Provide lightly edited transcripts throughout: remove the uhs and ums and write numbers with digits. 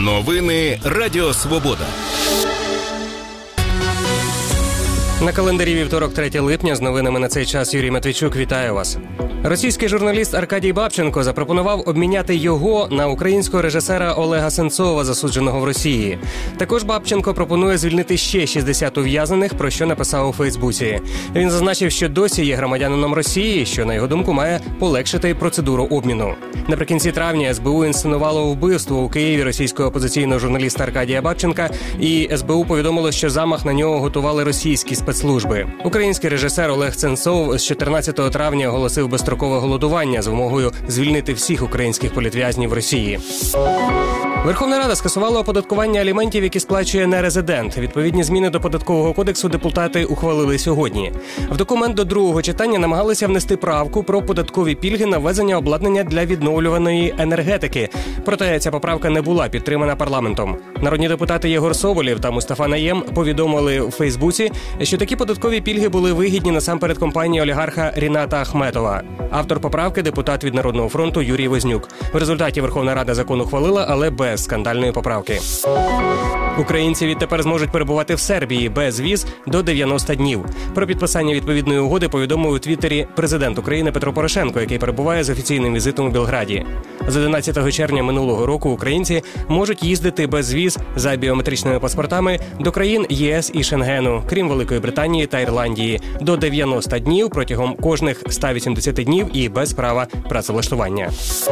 Новини Радіо Свобода. На календарі вівторок, 3 липня. З новинами на цей час Юрій Матвійчук. Вітаю вас. Російський журналіст Аркадій Бабченко запропонував обміняти його на українського режисера Олега Сенцова, засудженого в Росії. Також Бабченко пропонує звільнити ще 60 ув'язнених, про що написав у Фейсбуці. Він зазначив, що досі є громадянином Росії, що, на його думку, має полегшити процедуру обміну. Наприкінці травня СБУ інсценувало вбивство у Києві російського опозиційного журналіста Аркадія Бабченка, і СБУ повідомило, що замах на нього готували російські спецслужби. Український режисер Олег Сенцов з 14 травня оголосив безстрокове голодування з вимогою звільнити всіх українських політв'язнів Росії. Верховна Рада скасувала оподаткування аліментів, які сплачує нерезидент. Відповідні зміни до Податкового кодексу депутати ухвалили сьогодні. В документ до другого читання намагалися внести правку про податкові пільги на ввезення обладнання для відновлюваної енергетики. Проте ця поправка не була підтримана парламентом. Народні депутати Єгор Соболєв та Мустафа Найєм повідомили у Фейсбуці, що такі податкові пільги були вигідні насамперед компанії олігарха Ріната Ахметова. Автор поправки – депутат від Народного фронту Юрій Вознюк. В результаті Верховна Рада закон ухвалила, але без скандальної поправки. Українці відтепер зможуть перебувати в Сербії без віз до 90 днів. Про підписання відповідної угоди повідомив у Твіттері президент України Петро Порошенко, який перебуває з офіційним візитом у Белграді. З 11 червня минулого року українці можуть їздити без віз за біометричними паспортами до країн ЄС і Шенгену, крім Великої Британії та Ірландії, до 90 днів протягом кожних 180 днів і без права працевлаштування.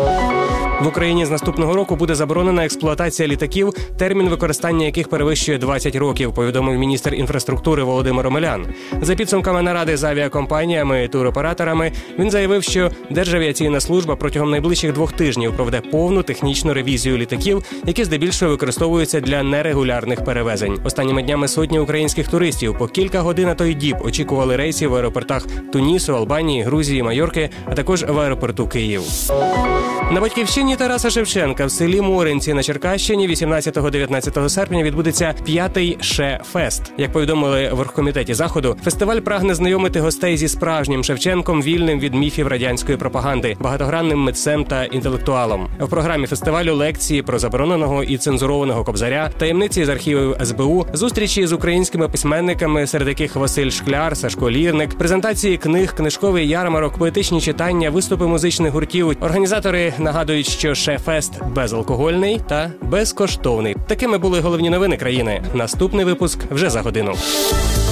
В Україні з наступного року буде заборонена експлуатація літаків, термін використання яких перевищує 20 років, повідомив міністр інфраструктури Володимир Омелян. За підсумками наради з авіакомпаніями і туроператорами, він заявив, що Державіаційна служба протягом найближчих 2 тижнів проведе повну технічну ревізію літаків, які здебільшого використовуються для нерегулярних перевезень. Останніми днями сотні українських туристів по кілька годин, а то й діб очікували рейсів в аеропортах Тунісу, Албанії, Грузії, Майорки, а також в аеропорту Київ. На батьківщині Тараса Шевченка в селі Моринці на Черкащині 18-19 серпня відбудеться 5-й Ше-фест. Як повідомили в оргкомітеті заходу, фестиваль прагне знайомити гостей зі справжнім Шевченком, вільним від міфів радянської пропаганди, багатогранним митцем та інтелектуалом. В програмі фестивалю лекції про забороненого і цензурованого Кобзаря, таємниці з архівів СБУ, зустрічі з українськими письменниками, серед яких Василь Шкляр, Сашко Лірник, презентації книг, книжковий ярмарок, поетичні читання, виступи музичних гуртів. Організатори нагадують, що Ше-фест безалкогольний та безкоштовний. Такими були головні новини країни. Наступний випуск вже за годину.